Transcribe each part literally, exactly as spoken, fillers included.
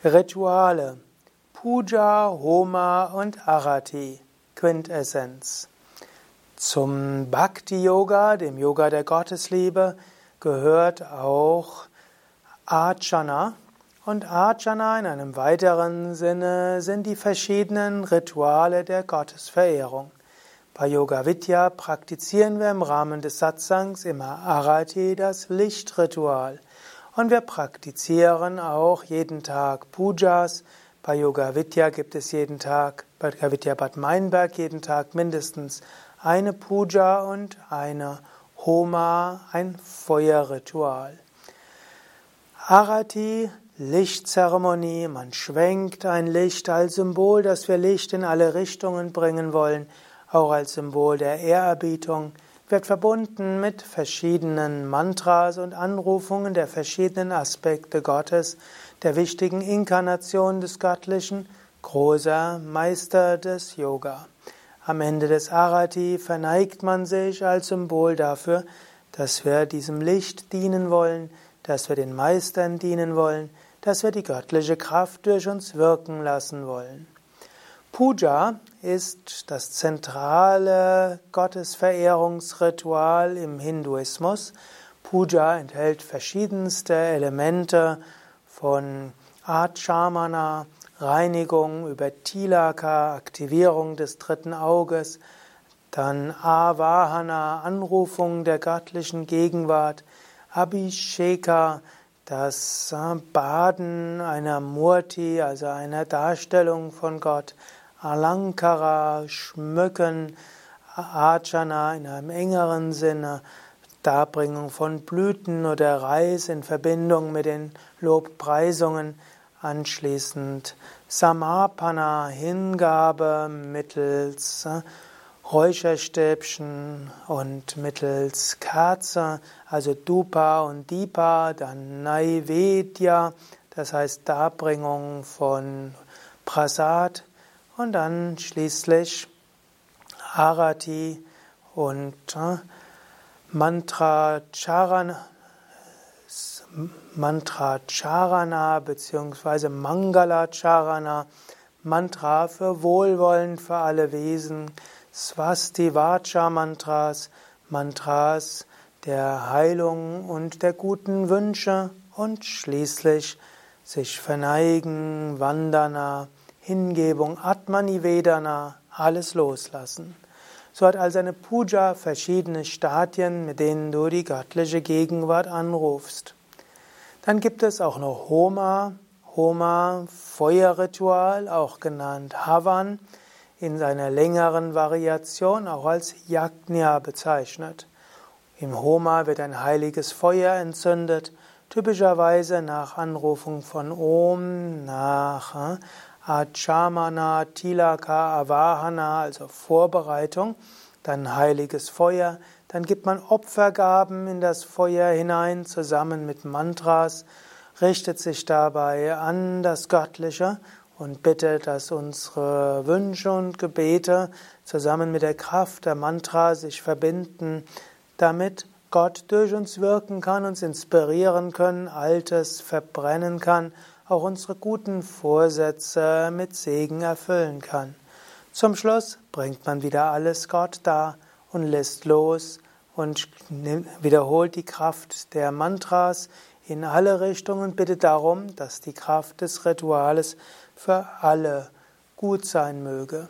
Rituale. Puja, Homa und Arati. Quintessenz. Zum Bhakti-Yoga, dem Yoga der Gottesliebe, gehört auch Archana. Und Archana in einem weiteren Sinne sind die verschiedenen Rituale der Gottesverehrung. Bei Yoga Vidya praktizieren wir im Rahmen des Satsangs immer Arati, das Lichtritual. Und wir praktizieren auch jeden Tag Pujas. Bei Yoga Vidya gibt es jeden Tag, bei Yoga Vidya Bad Meinberg jeden Tag mindestens eine Puja und eine Homa, ein Feuerritual. Arati, Lichtzeremonie, man schwenkt ein Licht als Symbol, dass wir Licht in alle Richtungen bringen wollen, auch als Symbol der Ehrerbietung, wird verbunden mit verschiedenen Mantras und Anrufungen der verschiedenen Aspekte Gottes, der wichtigen Inkarnation des Göttlichen, großer Meister des Yoga. Am Ende des Arati verneigt man sich als Symbol dafür, dass wir diesem Licht dienen wollen, dass wir den Meistern dienen wollen, dass wir die göttliche Kraft durch uns wirken lassen wollen. Puja ist das zentrale Gottesverehrungsritual im Hinduismus. Puja enthält verschiedenste Elemente von Achamana, Reinigung über Tilaka, Aktivierung des dritten Auges, dann Avahana, Anrufung der göttlichen Gegenwart, Abhisheka, das Baden einer Murti, also einer Darstellung von Gott, Alankara, Schmücken, Archana in einem engeren Sinne, Darbringung von Blüten oder Reis in Verbindung mit den Lobpreisungen, anschließend Samapana, Hingabe mittels Räucherstäbchen und mittels Kerze, also Dupa und Dipa, dann Naivedya, das heißt Darbringung von Prasad und dann schließlich Arati und äh, Mantra Charana, Mantra Charana bzw. Mangala Charana, Mantra für Wohlwollen für alle Wesen, Swasti Vacha Mantras, Mantras der Heilung und der guten Wünsche und schließlich sich verneigen, Vandana, Hingebung, Atmanivedana, alles loslassen. So hat also eine Puja verschiedene Stadien, mit denen du die göttliche Gegenwart anrufst. Dann gibt es auch noch Homa, Homa, Feuerritual, auch genannt Havan, in seiner längeren Variation auch als Yajna bezeichnet. Im Homa wird ein heiliges Feuer entzündet, typischerweise nach Anrufung von Om, nach Achamana, Tilaka, Avahana, also Vorbereitung, dann heiliges Feuer, dann gibt man Opfergaben in das Feuer hinein, zusammen mit Mantras, richtet sich dabei an das Göttliche und bittet, dass unsere Wünsche und Gebete zusammen mit der Kraft der Mantra sich verbinden, damit Gott durch uns wirken kann, uns inspirieren kann, Altes verbrennen kann, auch unsere guten Vorsätze mit Segen erfüllen kann. Zum Schluss bringt man wieder alles Gott dar und lässt los und wiederholt die Kraft der Mantras in alle Richtungen und bittet darum, dass die Kraft des Rituales für alle gut sein möge.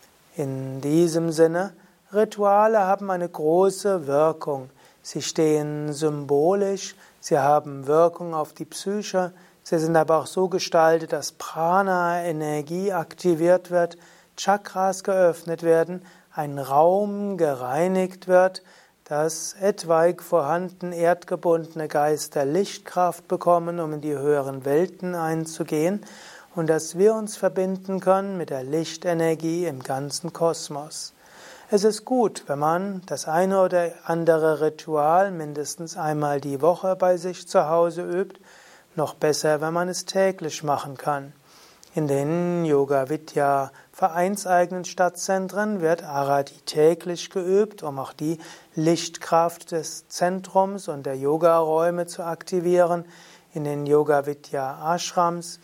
In diesem Sinne, Rituale haben eine große Wirkung. Sie stehen symbolisch, sie haben Wirkung auf die Psyche, sie sind aber auch so gestaltet, dass Prana, Energie aktiviert wird, Chakras geöffnet werden, ein Raum gereinigt wird, dass etwaig vorhanden erdgebundene Geister Lichtkraft bekommen, um in die höheren Welten einzugehen, und dass wir uns verbinden können mit der Lichtenergie im ganzen Kosmos. Es ist gut, wenn man das eine oder andere Ritual mindestens einmal die Woche bei sich zu Hause übt, noch besser, wenn man es täglich machen kann. In den Yoga Vidya vereinseigenen Stadtzentren wird Arati täglich geübt, um auch die Lichtkraft des Zentrums und der Yogaräume zu aktivieren. In den Yoga Vidya Ashrams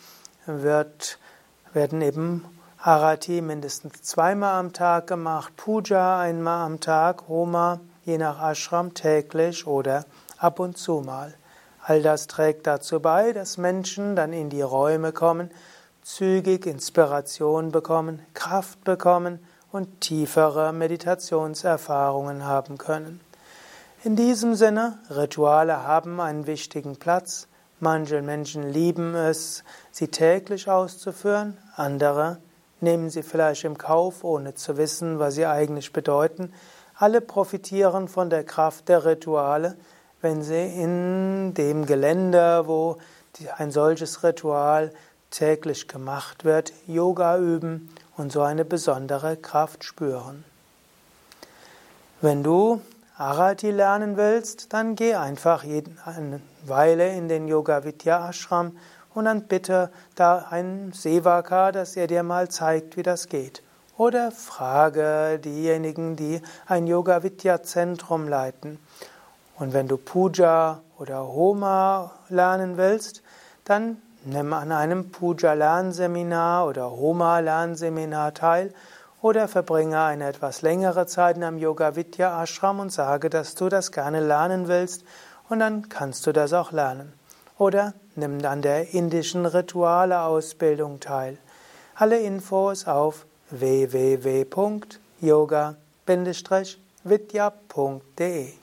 wird, werden eben Arati mindestens zweimal am Tag gemacht, Puja einmal am Tag, Homa je nach Ashram täglich oder ab und zu mal. All das trägt dazu bei, dass Menschen dann in die Räume kommen, zügig Inspiration bekommen, Kraft bekommen und tiefere Meditationserfahrungen haben können. In diesem Sinne, Rituale haben einen wichtigen Platz. Manche Menschen lieben es, sie täglich auszuführen, andere nehmen sie vielleicht im Kauf, ohne zu wissen, was sie eigentlich bedeuten. Alle profitieren von der Kraft der Rituale, wenn sie in dem Gelände, wo ein solches Ritual täglich gemacht wird, Yoga üben und so eine besondere Kraft spüren. Wenn du Arati lernen willst, dann geh einfach eine Weile in den Yoga Vidya Ashram und dann bitte da einen Sevaka, dass er dir mal zeigt, wie das geht. Oder frage diejenigen, die ein Yoga Vidya Zentrum leiten. Und wenn du Puja oder Homa lernen willst, dann nimm an einem Puja-Lernseminar oder Homa-Lernseminar teil oder verbringe eine etwas längere Zeit in einem Yoga Vidya Ashram und sage, dass du das gerne lernen willst, und dann kannst du das auch lernen. Oder nimm an der indischen Rituale-Ausbildung teil. Alle Infos auf w w w punkt yoga Bindestrich vidya punkt de